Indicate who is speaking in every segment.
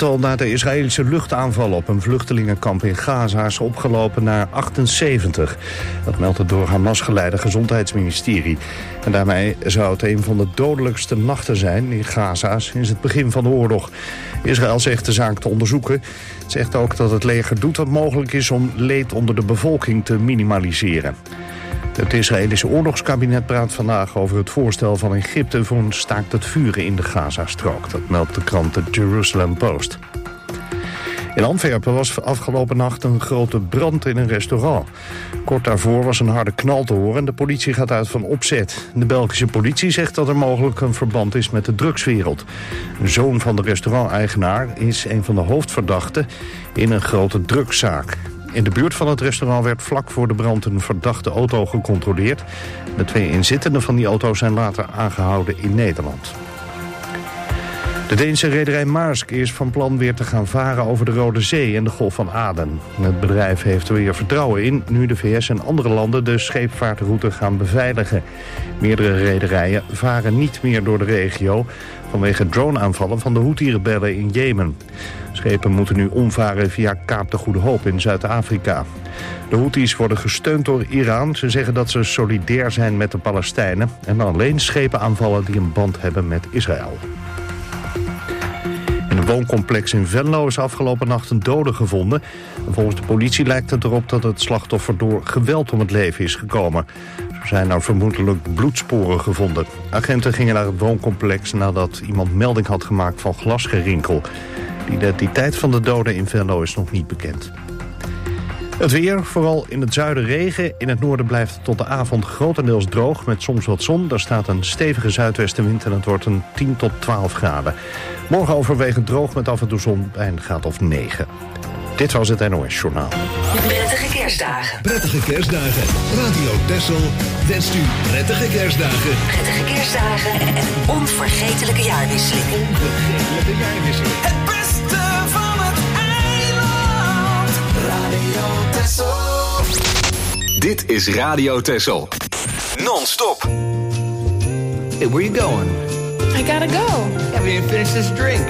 Speaker 1: dodental na de Israëlische luchtaanval op een vluchtelingenkamp in Gaza is opgelopen naar 78. Dat meldt het door Hamas geleide gezondheidsministerie. En daarmee zou het een van de dodelijkste nachten zijn in Gaza sinds het begin van de oorlog. Israël zegt de zaak te onderzoeken. Het zegt ook dat het leger doet wat mogelijk is om leed onder de bevolking te minimaliseren. Het Israëlische oorlogskabinet praat vandaag over het voorstel van Egypte voor een staakt het vuren in de Gazastrook. Dat meldt de krant de Jerusalem Post. In Antwerpen was afgelopen nacht een grote brand in een restaurant. Kort daarvoor was een harde knal te horen en de politie gaat uit van opzet. De Belgische politie zegt dat er mogelijk een verband is met de drugswereld. Een zoon van de restauranteigenaar is een van de hoofdverdachten in een grote drugszaak. In de buurt van het restaurant werd vlak voor de brand een verdachte auto gecontroleerd. De 2 inzittenden van die auto zijn later aangehouden in Nederland. De Deense rederij Maersk is van plan weer te gaan varen over de Rode Zee en de Golf van Aden. Het bedrijf heeft er weer vertrouwen in, nu de VS en andere landen de scheepvaartroute gaan beveiligen. Meerdere rederijen varen niet meer door de regio vanwege droneaanvallen van de Houthi-rebellen in Jemen. Schepen moeten nu omvaren via Kaap de Goede Hoop in Zuid-Afrika. De Houthis worden gesteund door Iran. Ze zeggen dat ze solidair zijn met de Palestijnen en alleen schepen aanvallen die een band hebben met Israël. In een wooncomplex in Venlo is afgelopen nacht een dode gevonden. Volgens de politie lijkt het erop dat het slachtoffer door geweld om het leven is gekomen. Er zijn nou vermoedelijk bloedsporen gevonden. Agenten gingen naar het wooncomplex nadat iemand melding had gemaakt van glasgerinkel. De identiteit van de dode in Venlo is nog niet bekend. Het weer, vooral in het zuiden regen. In het noorden blijft het tot de avond grotendeels droog met soms wat zon. Daar staat een stevige zuidwestenwind en het wordt een 10 tot 12 graden. Morgen overwegend droog met af en toe zon bij een graad of 9. Dit was het NOS Journaal.
Speaker 2: Prettige kerstdagen.
Speaker 3: Prettige kerstdagen. Radio Texel wenst u prettige kerstdagen.
Speaker 2: Prettige kerstdagen en een onvergetelijke jaarwisseling.
Speaker 3: Onvergetelijke jaarwisseling.
Speaker 4: Het beste van het eiland. Radio Texel.
Speaker 5: Dit is Radio Texel. Non-stop.
Speaker 6: Hey, where you going?
Speaker 7: I gotta go.
Speaker 6: Haven't even finished this drink.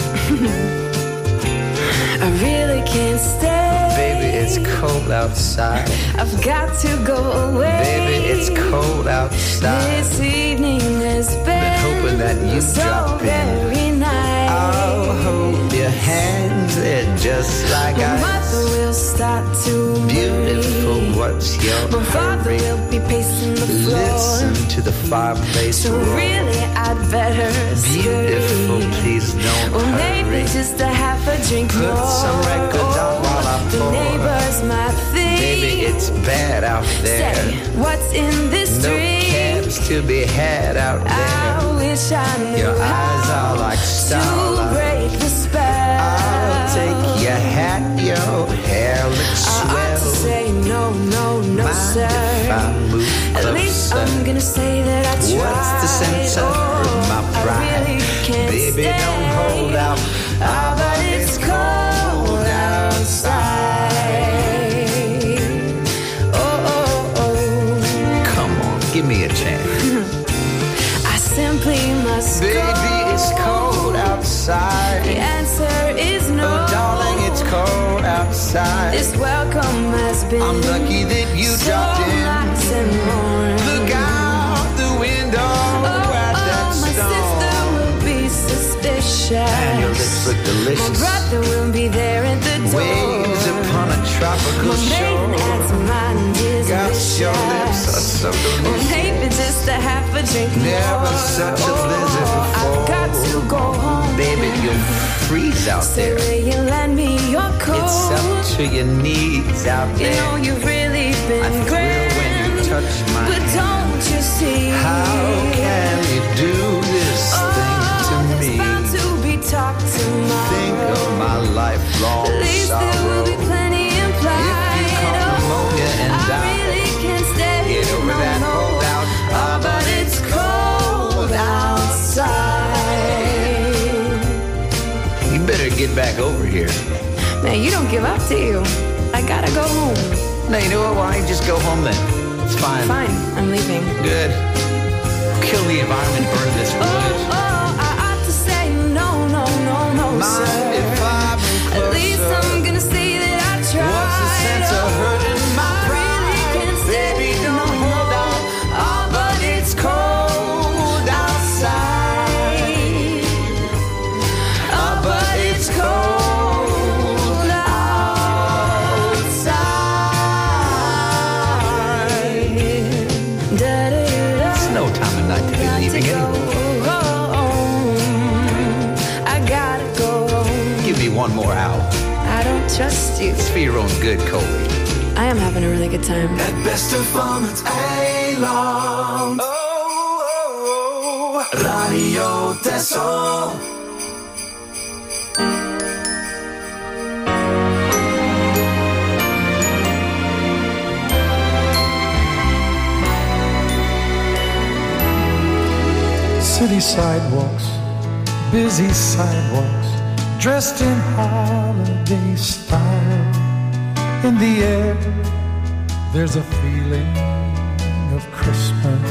Speaker 7: I really can't stay.
Speaker 6: Baby, it's cold outside.
Speaker 7: I've got to go away.
Speaker 6: Baby, it's cold outside.
Speaker 7: This evening has
Speaker 6: Been hoping that
Speaker 7: been
Speaker 6: you'd
Speaker 7: so
Speaker 6: drop in.
Speaker 7: very nice.
Speaker 6: I'll hold your hands, they're just like
Speaker 7: My
Speaker 6: ice.
Speaker 7: mother will start to
Speaker 6: Beautiful,
Speaker 7: worry.
Speaker 6: what's your
Speaker 7: My father
Speaker 6: hurry?
Speaker 7: will be pacing the floor.
Speaker 6: Listen to the fireplace
Speaker 7: So
Speaker 6: roar.
Speaker 7: really I'd better
Speaker 6: Beautiful,
Speaker 7: scurry.
Speaker 6: please don't
Speaker 7: Or maybe
Speaker 6: hurry.
Speaker 7: just a half a drink
Speaker 6: Put
Speaker 7: more.
Speaker 6: some records on while I
Speaker 7: The
Speaker 6: pour.
Speaker 7: neighbors might think.
Speaker 6: Baby, it's bad out there.
Speaker 7: Say, what's in this
Speaker 6: No
Speaker 7: drink?
Speaker 6: cabs to be had out there.
Speaker 7: I wish I knew
Speaker 6: Your eyes are like
Speaker 7: to
Speaker 6: starlight.
Speaker 7: break the spell.
Speaker 6: I'll take your hat, your hair looks
Speaker 7: I ought
Speaker 6: swell.
Speaker 7: to say no, no, no,
Speaker 6: Mind
Speaker 7: sir.
Speaker 6: if I move
Speaker 7: At least
Speaker 6: closer?
Speaker 7: I'm gonna say that I tried.
Speaker 6: What's the sense of my pride?
Speaker 7: I really can't
Speaker 6: Baby,
Speaker 7: stay.
Speaker 6: don't hold out.
Speaker 7: But it's cold outside. Oh, oh, oh.
Speaker 6: Come on, give me a chance.
Speaker 7: I simply must go.
Speaker 6: Baby, it's cold outside.
Speaker 7: The answer is no.
Speaker 6: Oh, darling, it's cold outside.
Speaker 7: This welcome has been
Speaker 6: I'm lucky that you
Speaker 7: so
Speaker 6: dropped in.
Speaker 7: nice and warm.
Speaker 6: Look out the window at that
Speaker 7: my sister
Speaker 6: storm.
Speaker 7: will be suspicious.
Speaker 6: And your lips look
Speaker 7: My
Speaker 6: delicious.
Speaker 7: brother will be there at the door.
Speaker 6: Waves upon a tropical
Speaker 7: My maiden
Speaker 6: shore.
Speaker 7: aunt's mind is
Speaker 6: Gosh, your lips are
Speaker 7: vicious.
Speaker 6: so
Speaker 7: Or
Speaker 6: delicious.
Speaker 7: maybe just a half a drink
Speaker 6: Never
Speaker 7: more.
Speaker 6: such a blizzard before.
Speaker 7: I've got to go home.
Speaker 6: Baby, you'll freeze out
Speaker 7: So
Speaker 6: there.
Speaker 7: will you lend me your coat?
Speaker 6: It's up to your knees out
Speaker 7: You
Speaker 6: there.
Speaker 7: know you've really been
Speaker 6: I thrill
Speaker 7: great.
Speaker 6: when you touch my
Speaker 7: But
Speaker 6: hand.
Speaker 7: don't you see?
Speaker 6: How can you do this thing to
Speaker 7: there's
Speaker 6: me?
Speaker 7: bound to be talk tomorrow.
Speaker 6: Think of my lifelong
Speaker 7: At least there will
Speaker 6: sorrow.
Speaker 7: be plenty implied.
Speaker 6: If you caught pneumonia and
Speaker 7: I
Speaker 6: died,
Speaker 7: really can't stay.
Speaker 6: get over
Speaker 7: no
Speaker 6: that
Speaker 7: more.
Speaker 6: holdout.
Speaker 7: But it's cold outside.
Speaker 6: You better get back over here.
Speaker 7: Man, you don't give up, do you? I gotta go home.
Speaker 6: No, you know what? Why don't you just go home then? It's fine.
Speaker 7: Fine, I'm leaving.
Speaker 6: Good. Kill the environment, burn this wood.
Speaker 7: Oh, I ought to say no, no, no, no,
Speaker 6: Mind
Speaker 7: sir.
Speaker 6: if I one more hour.
Speaker 7: I don't trust you.
Speaker 6: It's for your own good, Colby.
Speaker 7: I am having a really good time.
Speaker 4: Het beste van het eiland. Oh, oh, oh. Radio Texel.
Speaker 8: City sidewalks, busy sidewalks, dressed in holiday style. In the air, there's a feeling of Christmas.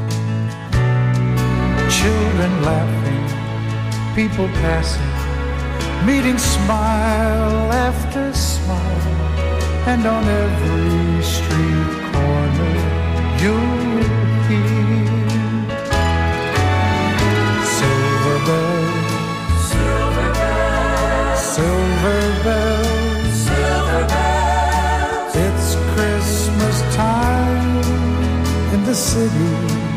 Speaker 8: Children laughing, people passing, meeting smile after smile. And on every street corner, you'll hear silver bells, silver bells, silver bells, silver bells. It's Christmas time in the city.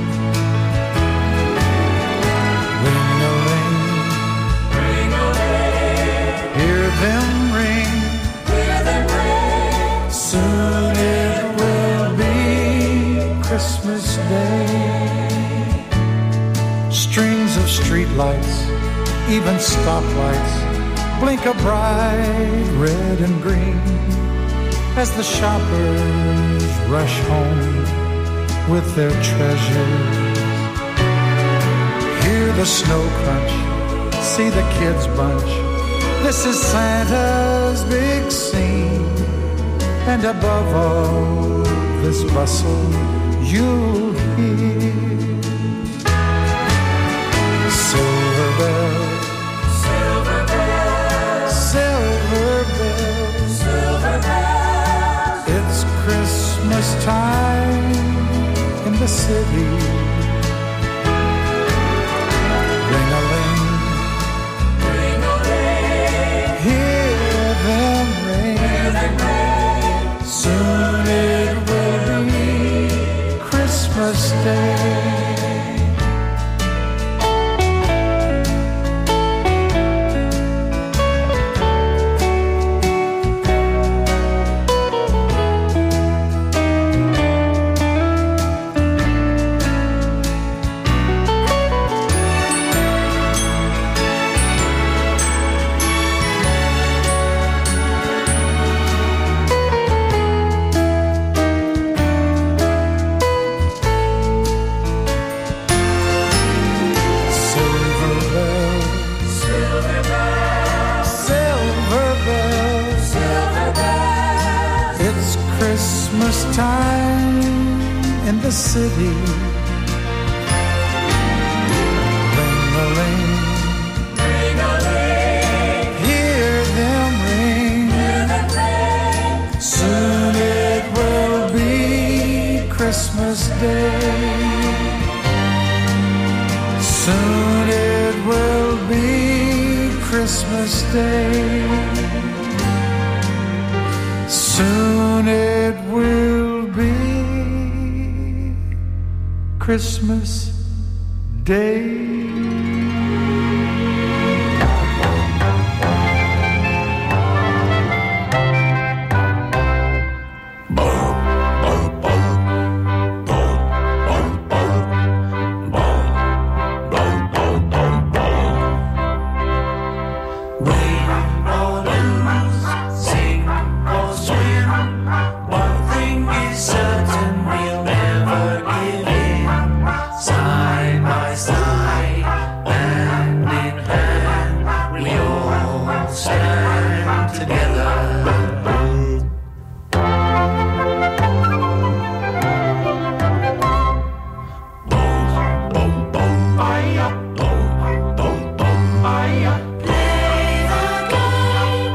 Speaker 8: Ring-a-ling, ring-a-ling. Hear them ring, hear them ring. Soon it will be Christmas Day. Strings of streetlights, even stoplights, blink a bright red and green as the shoppers rush home with their treasures. Hear the snow crunch, see the kids bunch. This is Santa's big scene. And above all this bustle, you'll hear silver bells, silver bells, silver bells, silver bells. It's Christmas time in the city. Ring-a-ling, ring-a-ling. Hear them ring, hear them ring. Soon it will be Christmas Day. Christmas time in the city. Ring-a-ling, ring-a-ling. Hear them ring, hear them ring. Soon it will be Christmas Day. Soon it will be Christmas Day. Soon it will be Christmas Day.
Speaker 4: Play the game.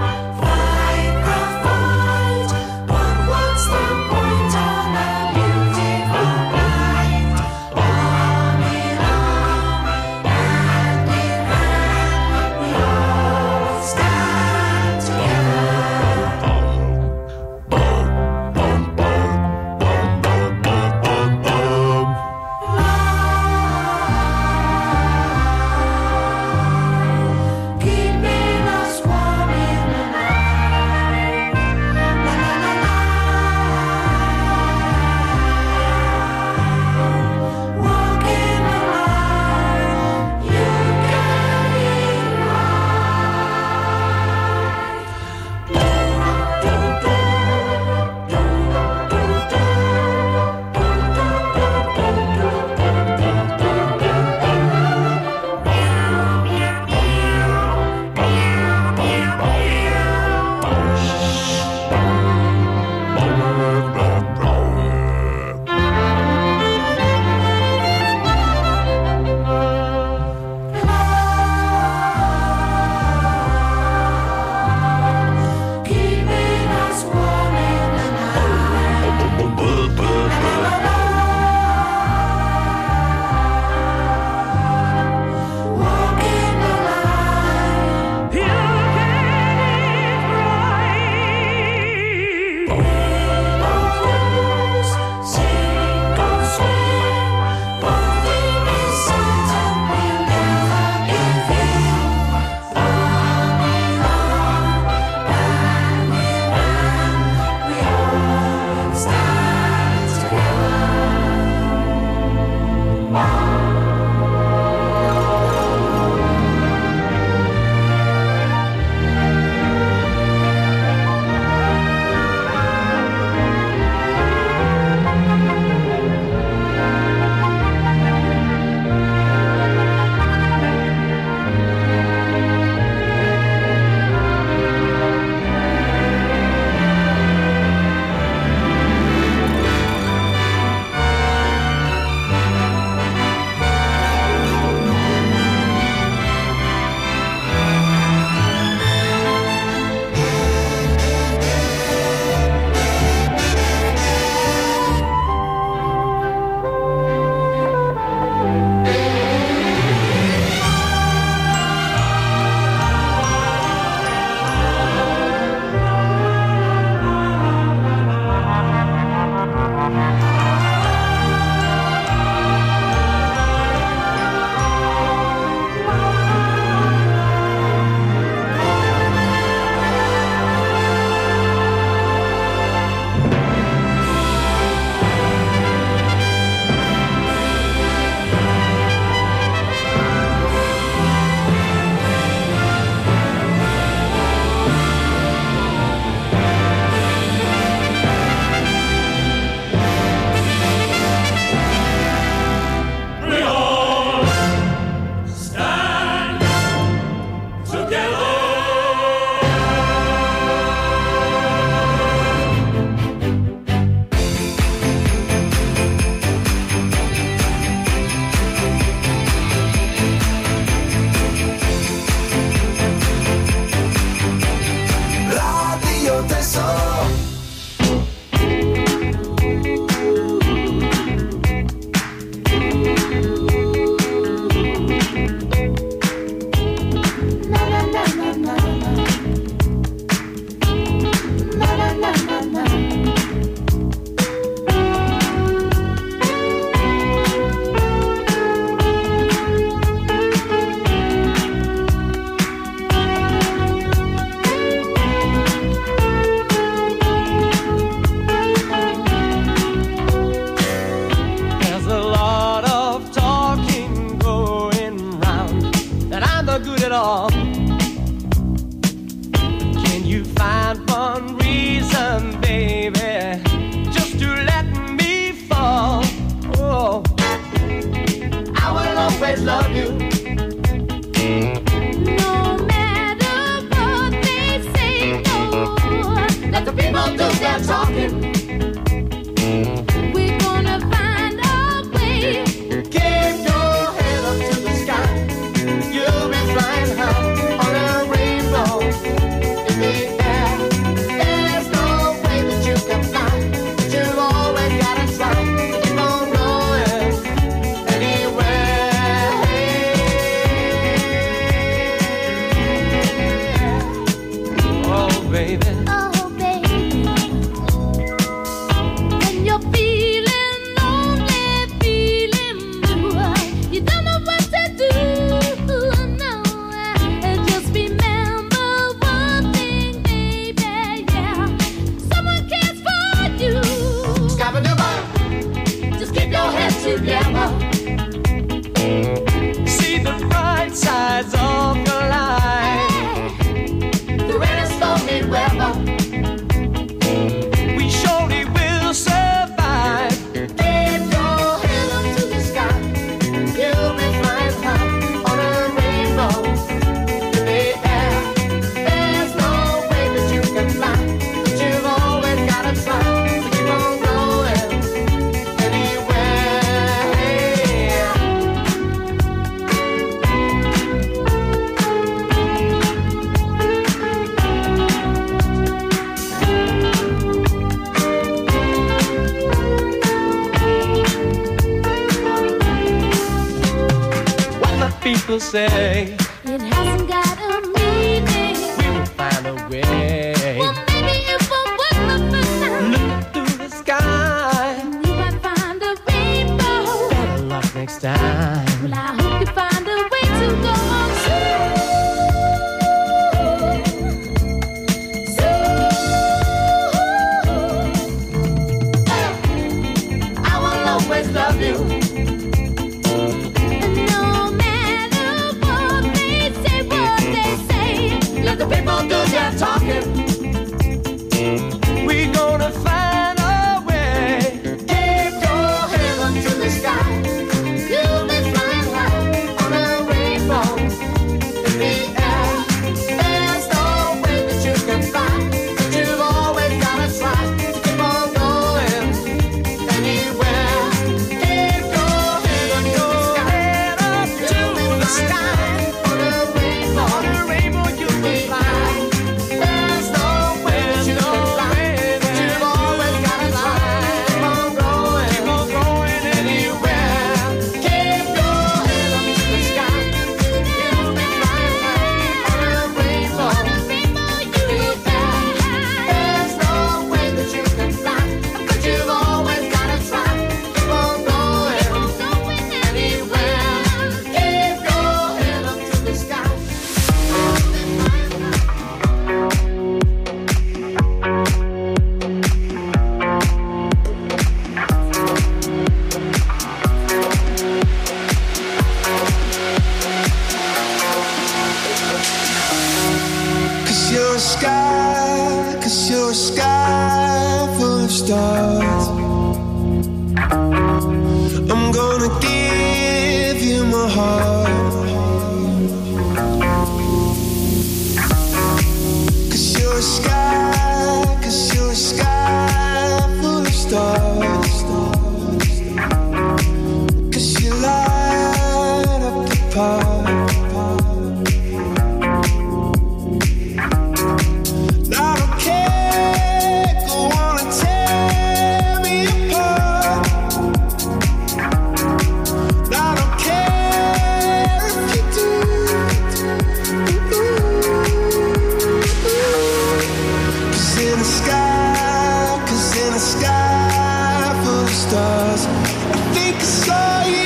Speaker 9: people say
Speaker 10: it hasn't got a meaning.
Speaker 9: We will find a way.
Speaker 10: Well, maybe it won't work the first time.
Speaker 9: Looking through the sky,
Speaker 10: you might find a rainbow.
Speaker 9: Better luck next time.
Speaker 10: Well, I hope you find a way to go on soon. I will always love you. No matter what they say, let the people do their talking.
Speaker 9: We're gonna find a way.
Speaker 10: Keep your head up to the sky. You'll be flying high on a rainbow in the air. There's no way that you can fly, but you've always gotta try to keep on going anywhere. Keep your head up to the sky. On a rainbow, you'll be flying. There's no way that you can fly, but you've always gotta try to keep on going anywhere. Keep your head up to the sky. You'll be flying high on a rainbow. You'll be there. There's no way that you can fly, but you've always gotta try to keep on going anywhere. Keep your head up to the sky.
Speaker 6: Cause you're a sky full of stars. I'm gonna give you my heart. Cause you're a sky full of stars. Cause you light up the park. I don't care, go on and tear me apart. I don't care if you do. Cause in the sky full of stars, I think I saw you.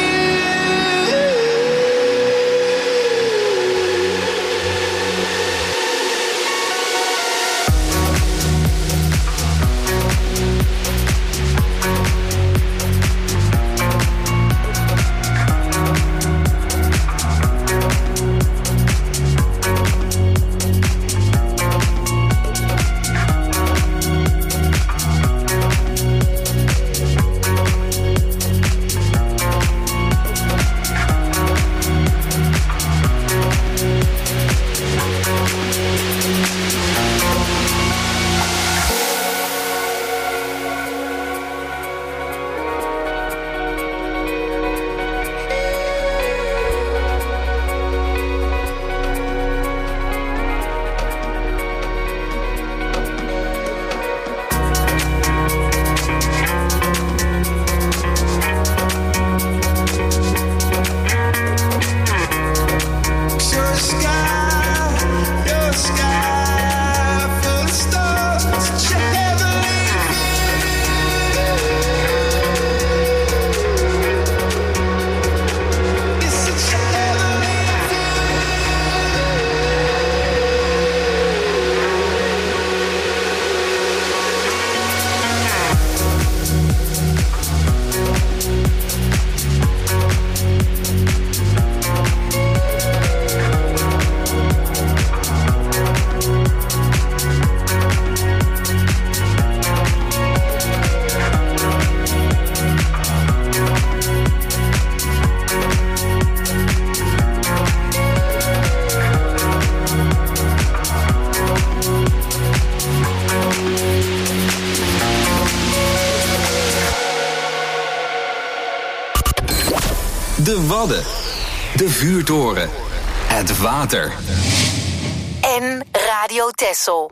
Speaker 5: De Wadden. De vuurtoren. Het water.
Speaker 2: En Radio Texel.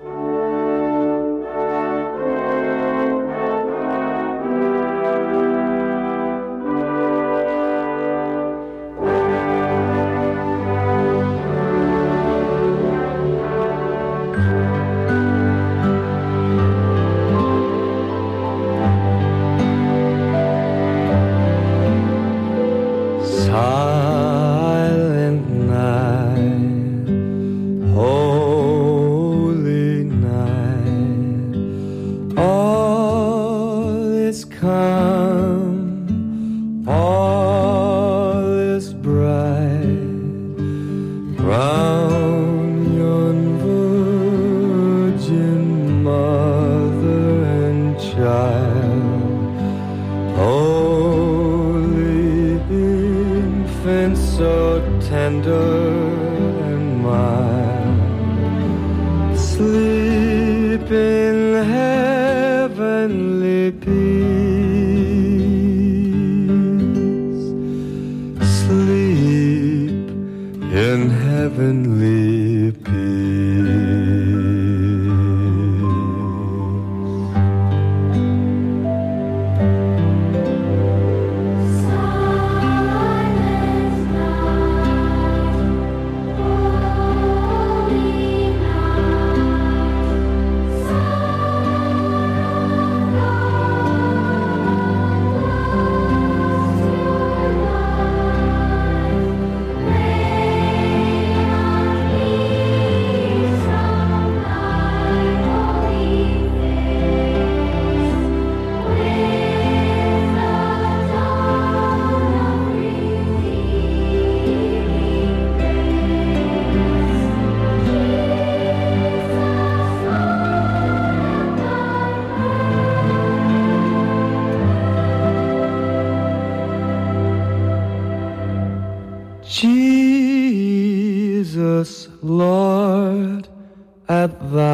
Speaker 11: Jesus, Lord, at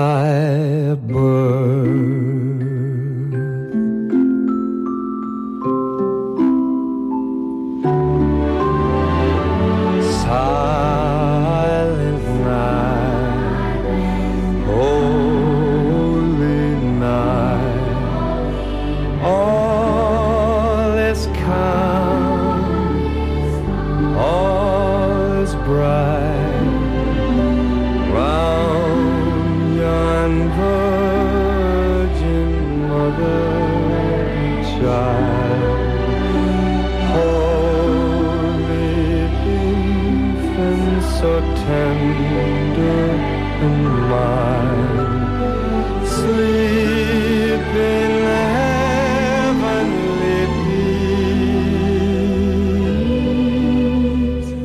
Speaker 11: thy birth. Silent night, holy night, all is calm, all is bright, round yon virgin mother and child, holy infant, so tender and mild, sleep in heavenly peace,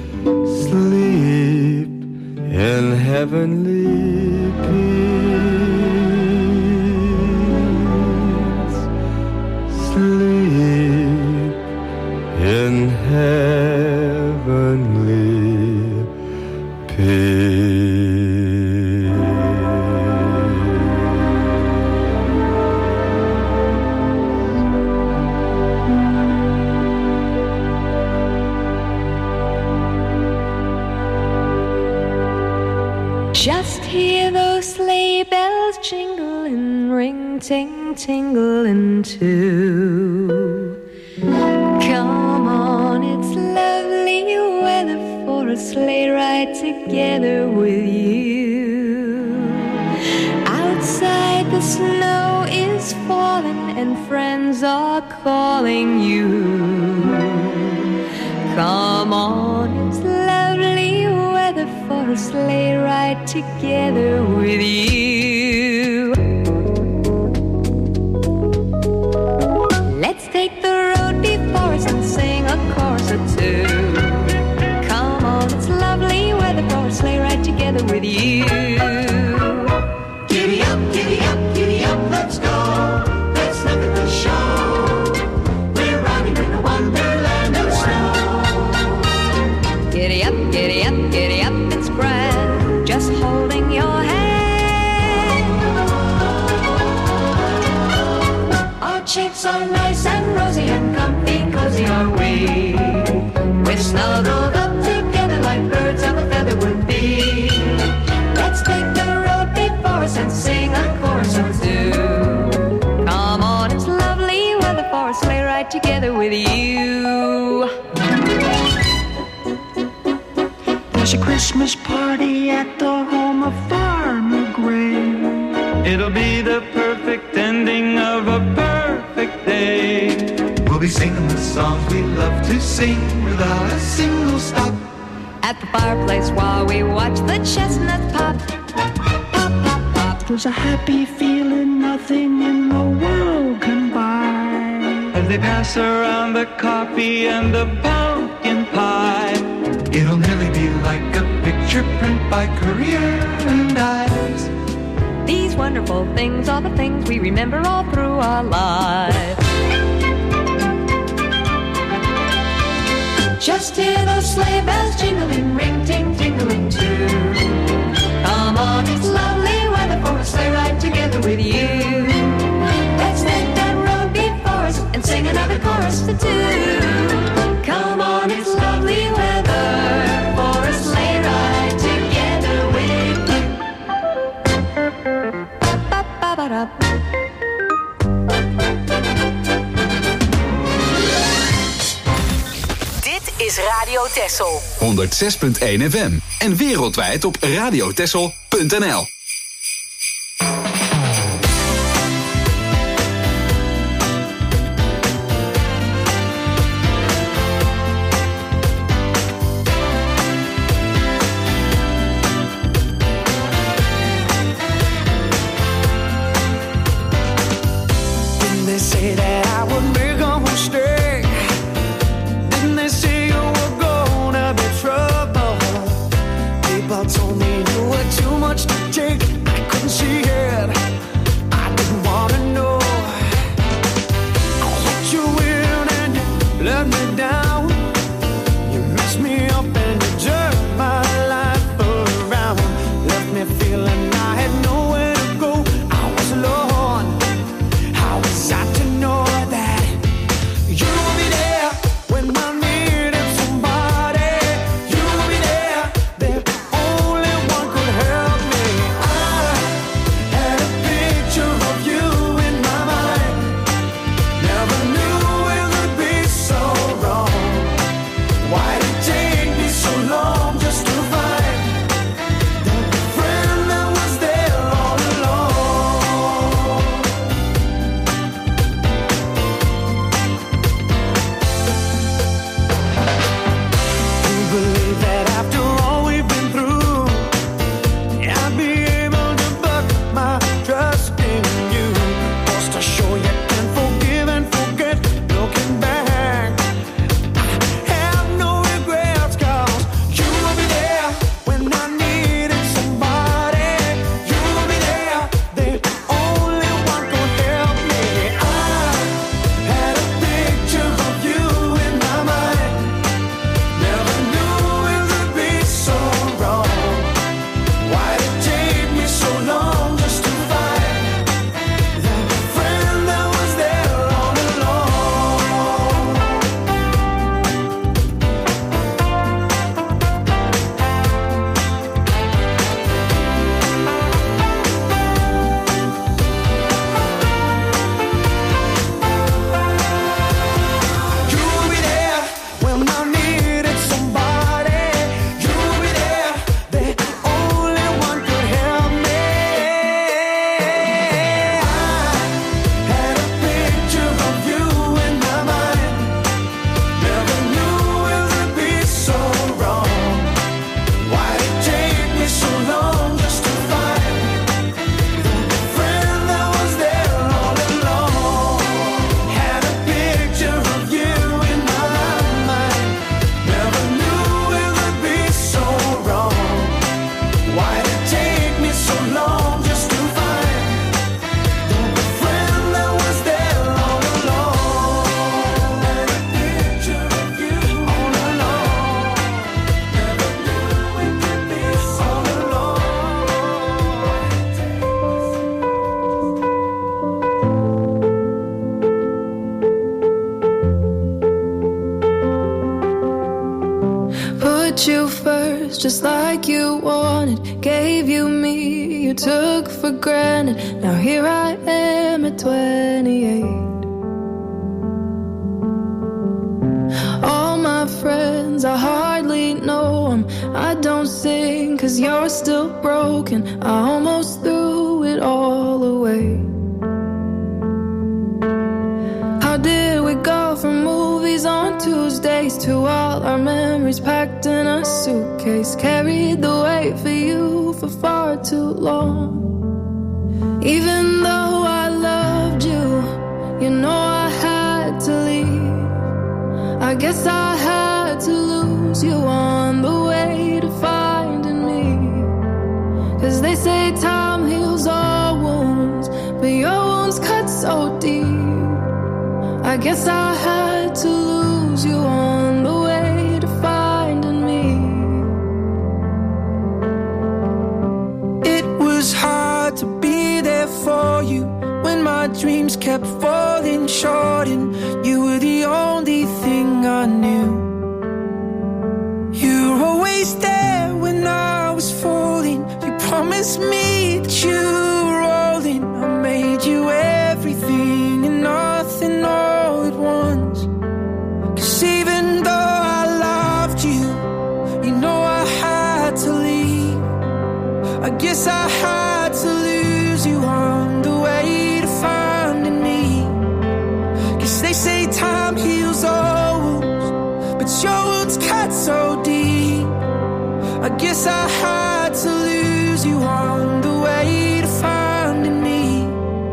Speaker 11: sleep in heavenly peace, sleep in heavenly peace.
Speaker 7: Just hear those sleigh bells jingle and ring, ting, tingling too. Come on, it's lovely weather for a sleigh ride together with you. Outside the snow is falling and friends are calling you. Come on, it's lovely weather for a sleigh ride together with you. Let's take the road before us and sing a chorus or two. Come on, it's lovely weather for a sleigh ride together with you.
Speaker 10: Giddy up, giddy up, giddy up, let's go. Let's look at the show. We're riding in a wonderland of snow.
Speaker 7: Giddy up, giddy up, giddy up, it's grand, just holding your hand.
Speaker 10: Our cheeks are nice and rosy and comfy, cozy are we. We're snuggled up together like birds of a feather would be. Let's take the road before us and sing a chorus or two.
Speaker 7: Come on, it's lovely weather for a sleigh ride together with you.
Speaker 8: There's a Christmas party at the home of Farmer Gray.
Speaker 12: It'll be the perfect ending of a perfect day.
Speaker 4: We'll be singing the songs we love to sing without a single stop.
Speaker 7: At the fireplace while we watch the chestnuts pop. Pop, pop, pop.
Speaker 13: There's a happy feeling nothing in the world can buy.
Speaker 12: As they pass around the coffee and the pumpkin pie.
Speaker 4: It'll nearly be like a picture print by Currier and Ives.
Speaker 7: These wonderful things are the things we remember all through our lives. Just hear those sleigh bells jingling, ring, ting, tingling too. Come on, it's lovely weather for a sleigh ride together with you. Let's take that road before us and sing another chorus or two. Come on, it's lovely weather for a sleigh ride together with you. Ba-ba-ba-ba-da.
Speaker 2: Is Radio Texel
Speaker 5: 106.1 FM en wereldwijd op radiotexel.nl.
Speaker 6: Didn't they say that I would make a mistake? Didn't they say people told me you were too much to take? I couldn't see it, I didn't wanna know. I let you in and you let me down. You messed me up and you turned my life around. Left me feeling I had nowhere to go. I was alone. How was I to know that you would be there when I needed somebody? You would be there, there.
Speaker 14: Just like you wanted, gave you me, you took for granted. Now here I am at 28. All my friends, I hardly know them. I don't sing 'cause you're still broken. I almost threw it all face to all our memories packed in a suitcase. Carried the weight for you for far too long. Even though I loved you, you know I had to leave. I guess I had to lose you on the way to finding me. 'Cause they say time heals all wounds, but your wounds cut so deep. I guess I had to lose you on the way to finding me.
Speaker 15: It was hard to be there for you when my dreams kept falling short, and you were the only thing I knew. You were always there when I was falling. You promised me that you were all in. I made you everything and nothing all at once. 'Cause even though I loved you, you know I had to leave. I guess I had to lose you on the way to finding me. 'Cause they say time heals all wounds, but your wounds cut so deep. I guess I had to lose you on the way to finding me.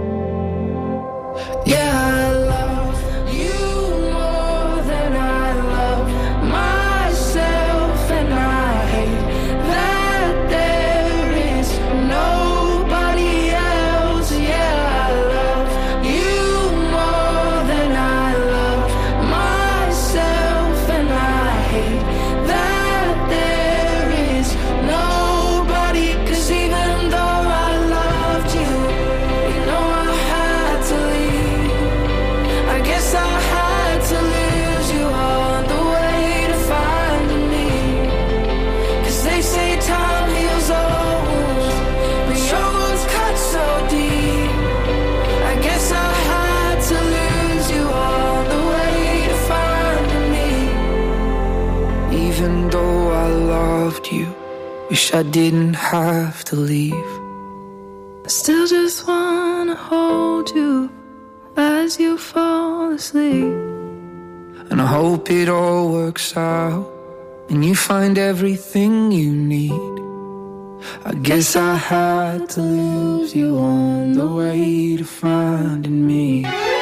Speaker 15: Yeah, I love you more than I love myself, and I hate that there is nobody else. Yeah, I love you more than I love myself, and I hate that there is nobody. 'Cause even though I loved you, you know I had to leave. I guess I had to lose you on the way to finding me. 'Cause they say time heals all wounds, but your wounds cut so deep. I guess I had to lose you on the way to finding me. Even though I loved you, wish I didn't have to leave.
Speaker 14: I still just wanna hold you as you fall asleep.
Speaker 15: And I hope it all works out and you find everything you need. I guess I had to lose you on the way to finding me.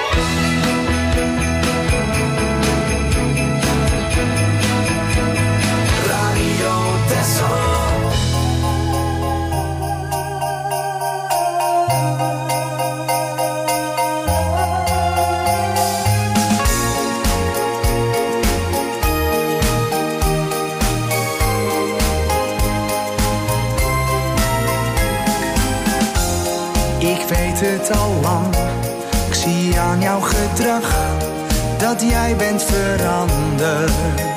Speaker 6: Radio Texel.
Speaker 8: Ik weet het al lang, ik zie aan jouw gedrag dat jij bent veranderd.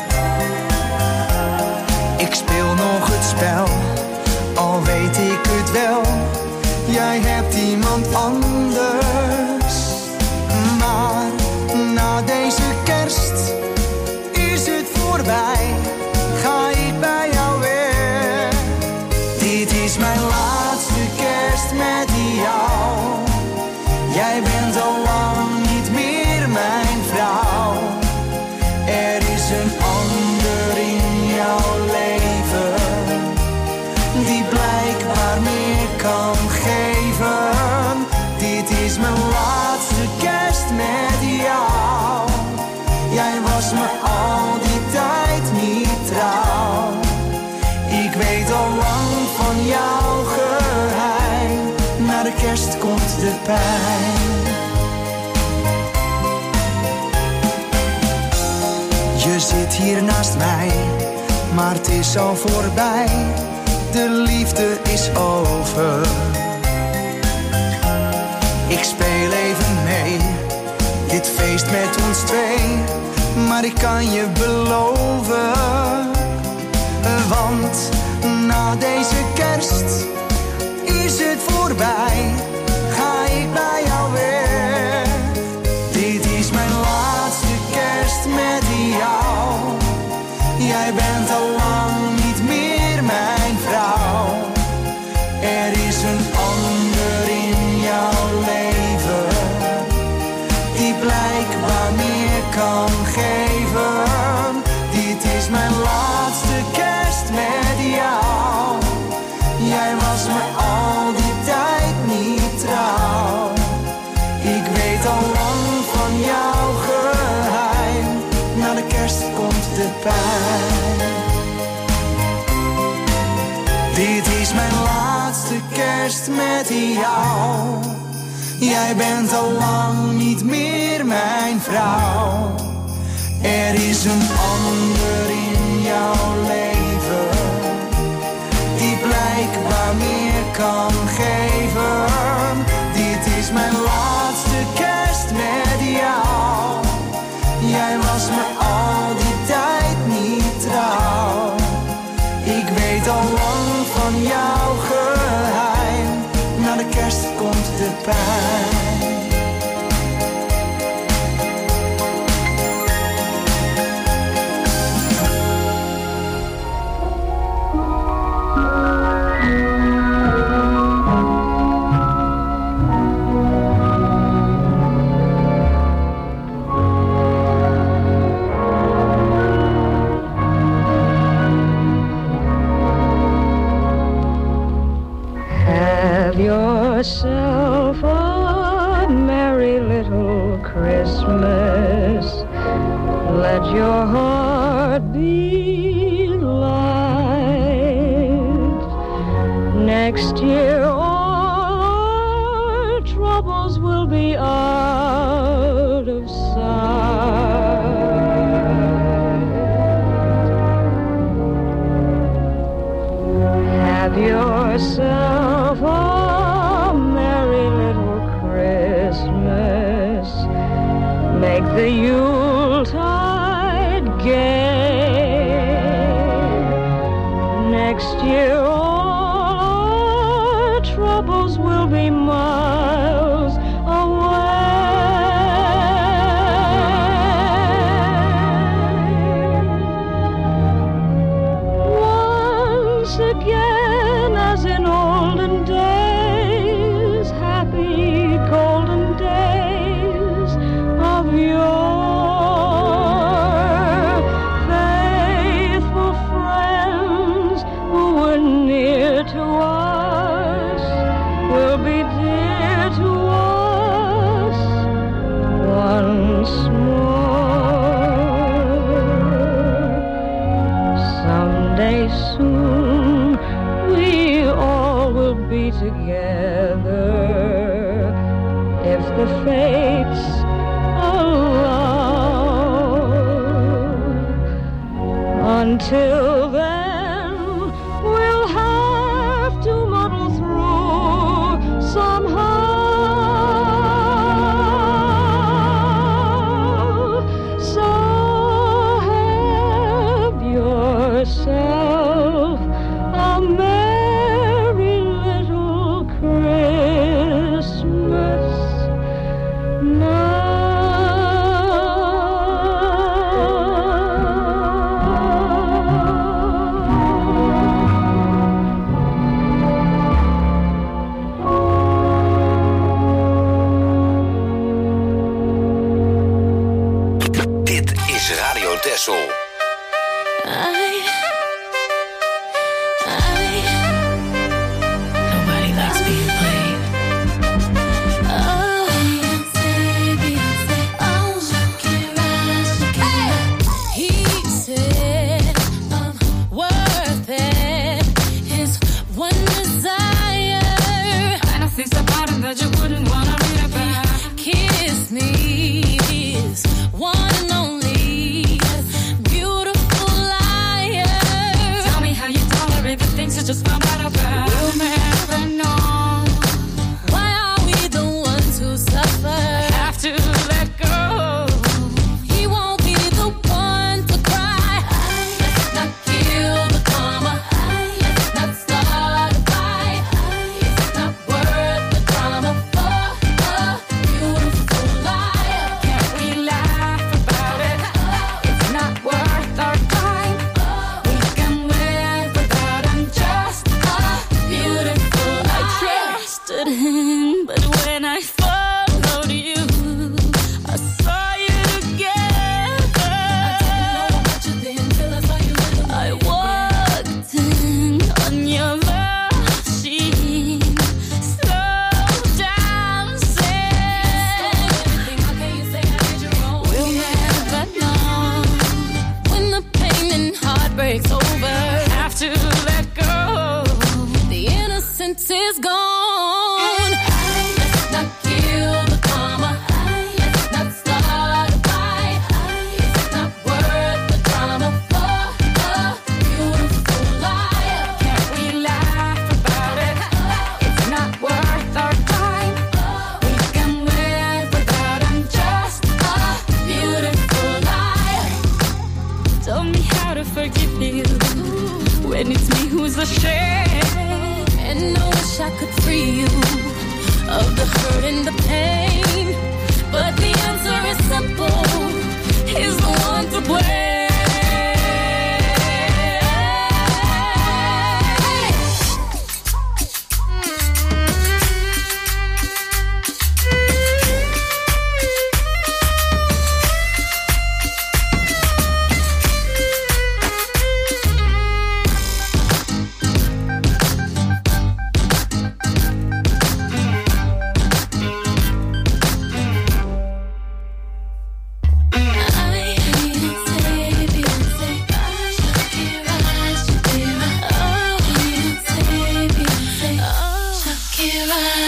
Speaker 8: Ik speel nog het spel, al weet ik het wel, jij hebt iemand anders. Maar na deze kerst is het voorbij, ga ik bij jou weg. Dit is mijn laatste kerst met jou. Jij bent al lang niet meer mijn vrouw. Er is een ander in jouw leven die blijkbaar meer kan geven. Dit is mijn laatste kerst met jou. Jij was me al die tijd niet trouw. Ik weet al lang van jouw geheim. Na de kerst komt de pijn. Je zit hier naast mij, maar het is al voorbij. De liefde is over. Ik speel even mee, dit feest met ons twee. Maar ik kan je beloven, want na deze kerst is het voorbij, ga ik bij jou weg. Dit is mijn laatste kerst met jou. Jij bent al lang niet meer mijn vrouw. Er is een ander in jouw leven die blijkbaar meer kan geven.
Speaker 6: pijn. Dit is mijn laatste kerst met jou. Jij bent al lang niet meer mijn vrouw. Er is een ander in jouw leven die blijkbaar meer kan geven. Dit is mijn laatste kerst met jou. Jij was me al die tijd niet trouw. Ik weet al lang van jouw geheim. Na de kerst komt de pijn.
Speaker 16: Yourself a merry little Christmas. Let your heart be light. Next year all our troubles will be out of sight. Have yourself a make the Yuletide gay. Next year all our troubles will be miles away. Once again, as in olden days, happy golden days of your faithful friends who were near to us will be dear to us once more. Someday soon we all will be together if the fates until then, we'll have to muddle through somehow. So have yourself a merry little Christmas now.
Speaker 15: Nobody likes being played. Oh, Beyonce, oh, Shakira. He said I'm worth it. His one desire. And I think about him that you wouldn't wanna read about. Kiss me, his one and only. Just found out about. We'll never know. Why are we the ones who suffer? Have to let go. He won't be the one to cry. Let's not kill the karma. Let's not start a fight. It's not worth the drama for a beautiful life. Can't we laugh about it? It's not worth our time. We can live without him. Beautiful. I trusted him, but when I followed you, I saw you together. I didn't know about you then till I saw you in the I walked in on your love machine, slow dancing. Everything, how can you say I did you wrong? We'll never know when the pain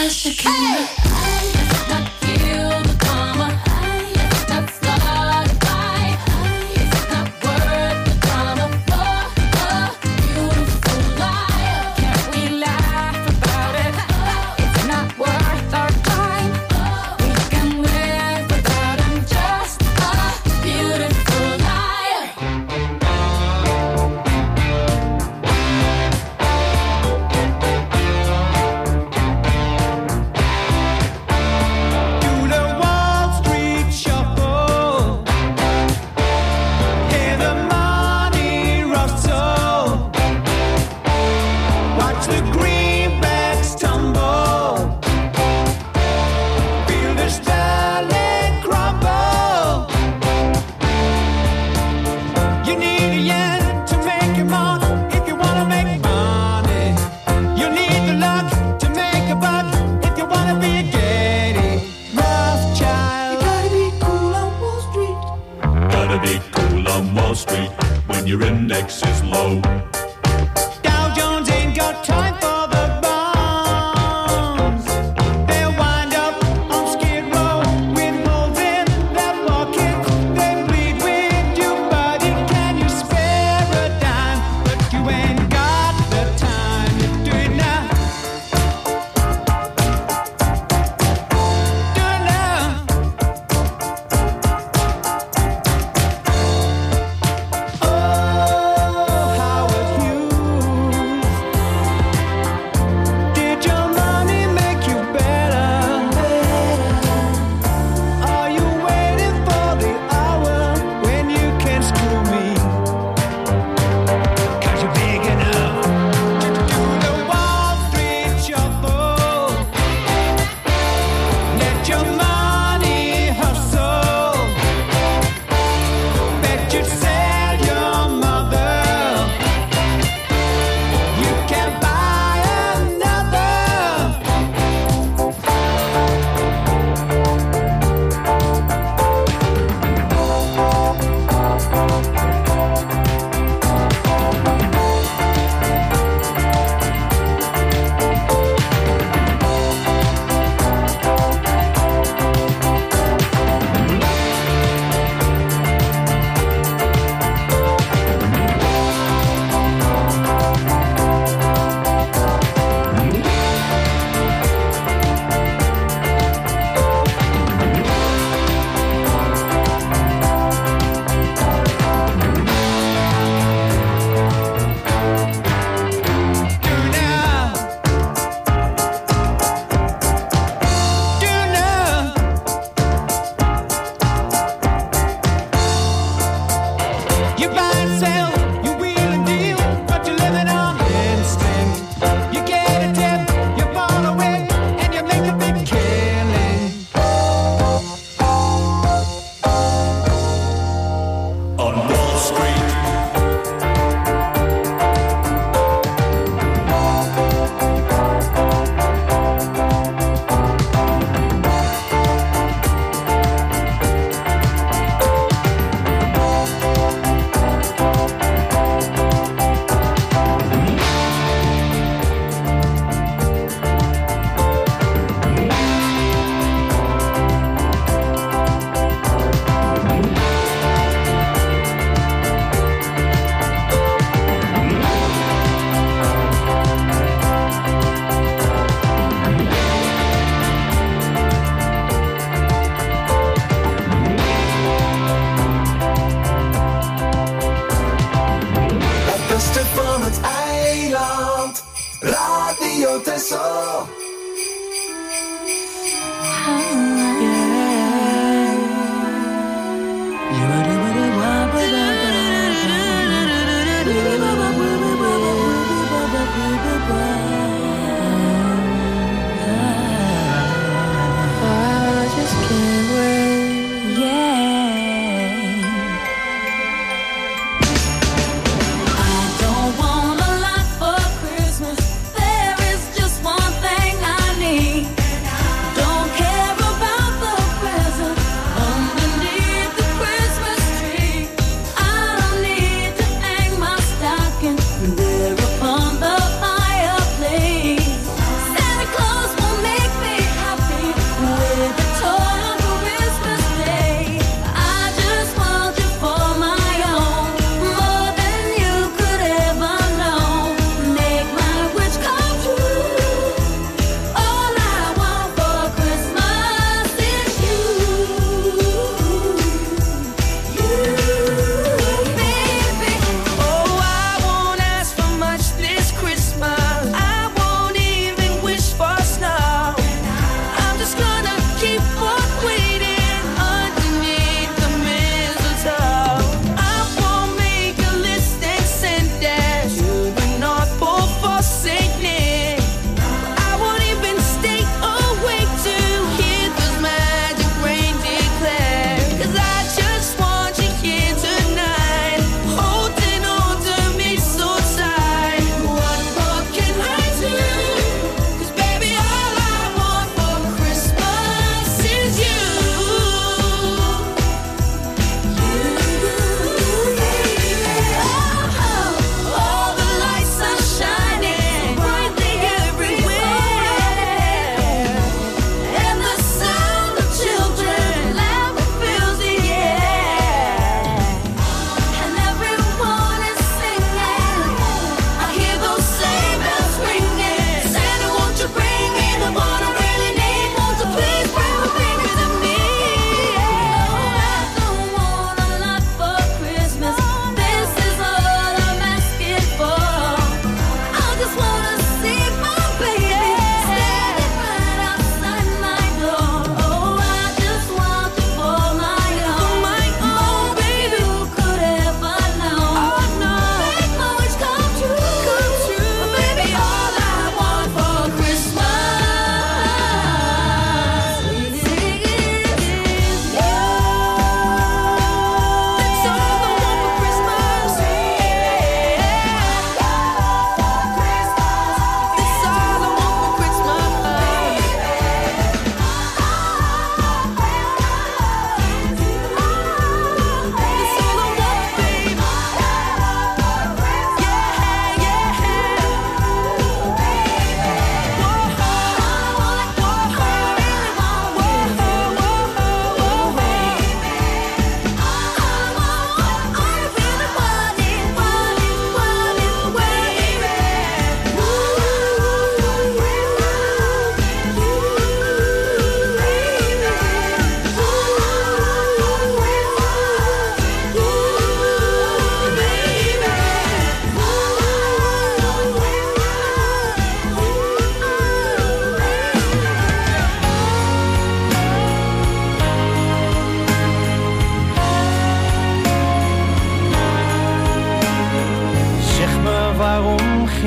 Speaker 15: just a kid. Let's not kill the drama. Let's not start a fight. It's not worth the drama for a beautiful life. Can't we laugh about it? It's not worth our time. We can live without him. Just a beautiful life.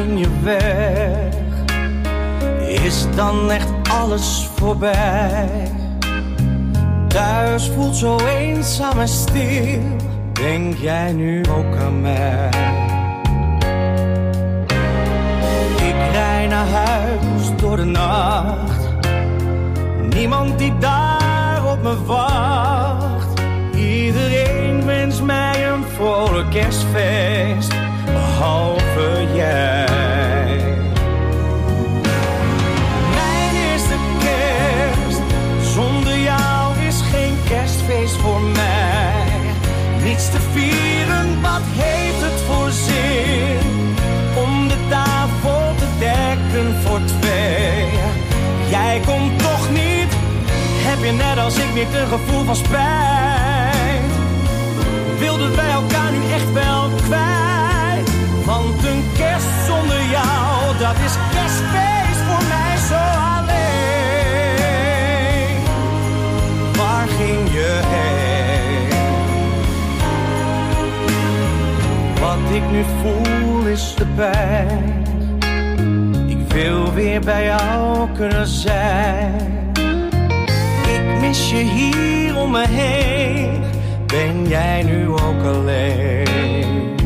Speaker 17: ging je weg. Is dan echt alles voorbij? Thuis voelt zo eenzaam en stil. Denk jij nu ook aan mij? Ik rij naar huis door de nacht. Niemand die daar op me wacht. Iedereen wenst mij een vrolijk kerstfeest, behalve jij. Mijn eerste kerst zonder jou is geen kerstfeest voor mij. Niets te vieren, wat heeft het voor zin? Om de tafel te dekken voor twee. Jij komt toch niet? Heb je net als ik niet een gevoel van spijt? Wilden wij elkaar nu echt wel kwijt? Want een kerst zonder jou, dat is kerstfeest voor mij zo alleen. Waar ging je heen? Wat ik nu voel is de pijn. Ik wil weer bij jou kunnen zijn. Ik mis je hier om me heen. Ben jij nu ook alleen?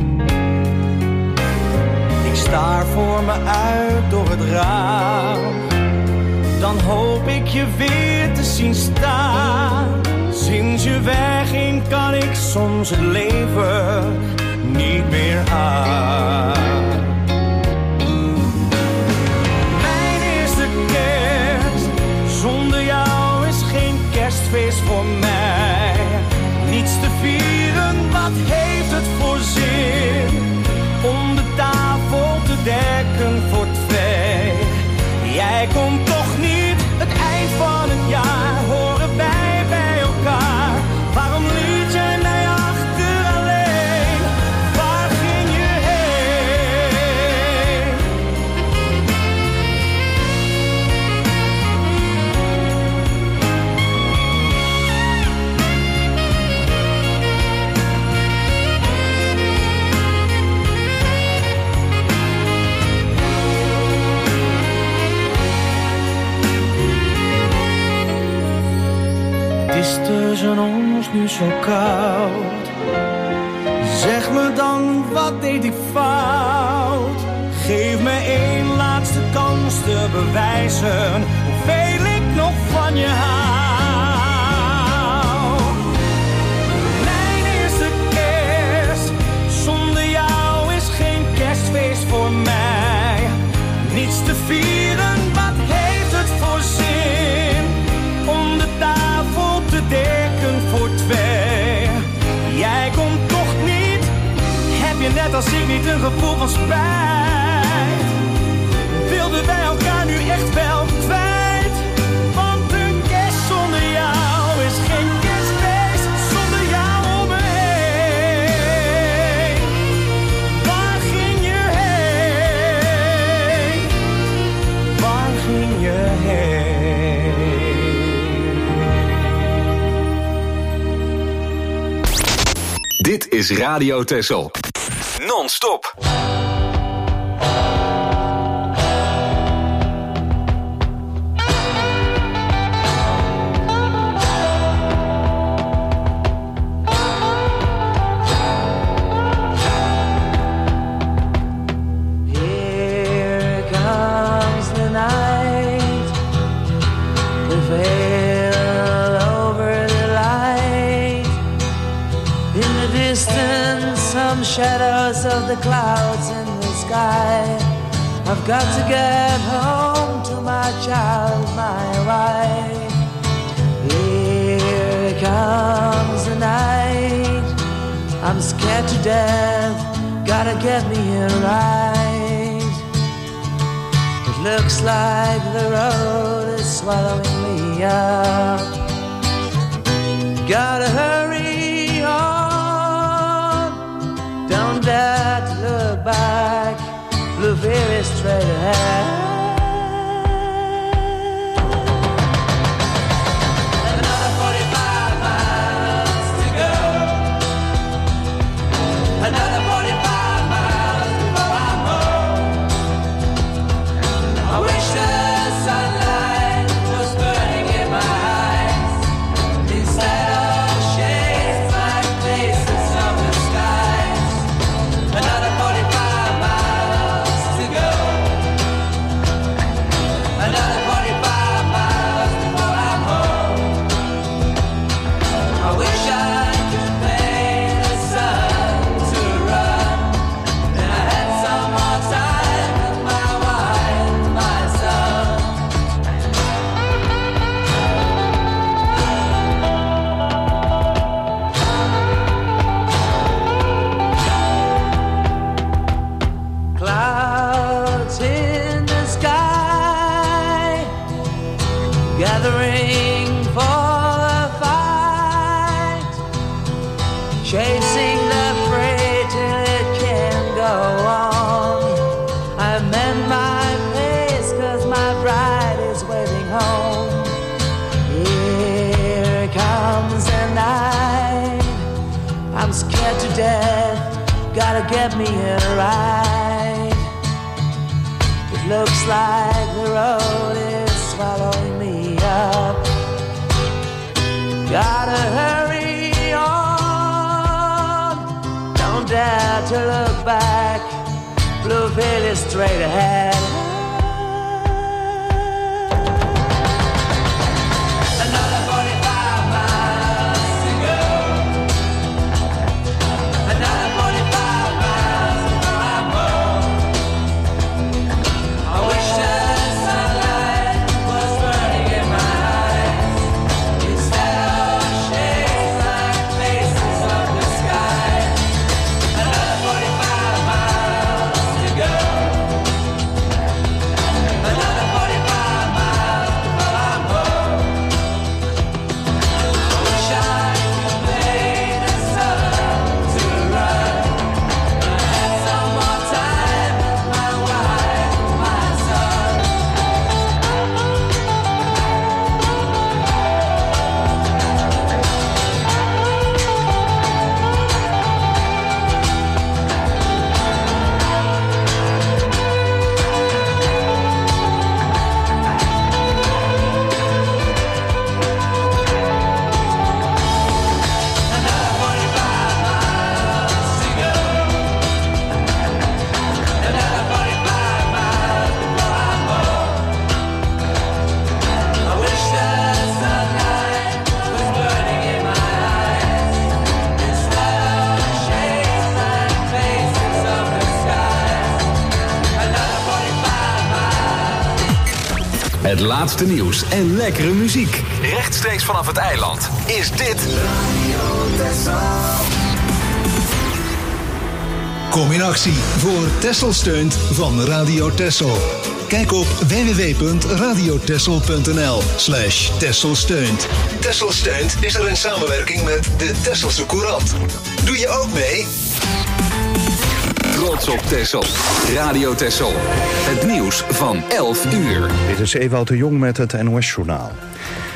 Speaker 17: Ik staar voor me uit door het raam. Dan hoop ik je weer te zien staan. Sinds je wegging kan ik soms het leven niet meer aan. Mijn eerste kerst zonder jou is geen kerstfeest voor mij. Niets te vieren, wat heeft het voor zin? Om de tafel te dekken voor twee. Jij komt toch niet? Het eind van het jaar horen wij bij elkaar. Waarom liet jij mij achter alleen? Waar ging je heen? Het is tussen ons nu zo koud. Zeg me dan, wat deed ik fout? Geef me één laatste kans te bewijzen hoeveel ik nog van je hou. Mijn eerste kerst zonder jou is geen kerstfeest voor mij. Niets te vieren, wat heeft het voor zin? Om de tafel te dekken voor twee. Jij komt toch niet? Heb je net als ik niet een gevoel van spijt? Wilden wij elkaar nu echt wel kwijt? Want een kerst zonder jou is geen kerstfeest zonder jou om me heen. Waar ging je heen? Waar ging je heen?
Speaker 5: Dit is Radio Texel. Non-stop.
Speaker 17: Here comes the night. The veil over the light. In the distance, some shadows of the clouds in the sky. I've got to get home to my child, my wife. Here comes the night. I'm scared to death. Gotta get me here right. It looks like the road is swallowing me up. Gotta hurry on. Don't dare to look back. Blue fear is straight ahead. Another 45 miles to go. Another 45 miles before I'm home.
Speaker 18: gathering for the fight, chasing the prey till it can't go on. I mend my pace 'cause my bride is waiting home. Here comes the night, I'm scared to death, gotta get me a ride. It looks like the road is swallowing me up. Gotta hurry on, don't dare to look back, blue veil is straight ahead. Another 45 miles to go. Another 45 miles before I'm home. I wish the sunlight was burning in my eyes instead of shades like faces of the sky. Another 45 miles to go. Another 45 miles before I'm home. I wish I could play the sun to run. I had some more time with my wife, my son. Another 45 miles to go. Another 45 miles before I'm home. I wish the sunlight was burning in my eyes instead of shades like faces of the sky. Another 45 miles.
Speaker 5: Het laatste nieuws en lekkere muziek. Rechtstreeks vanaf het eiland is dit...
Speaker 3: Kom in actie voor Texel steunt van Radio Texel. Kijk op www.radiotexel.nl/Texel steunt. Texel steunt is er in samenwerking met de Texelse Courant. Doe je ook mee?
Speaker 5: Trots op Texel. Radio Texel. Het nieuws van 11 uur.
Speaker 1: Dit is Ewout de Jong met het NOS-journaal.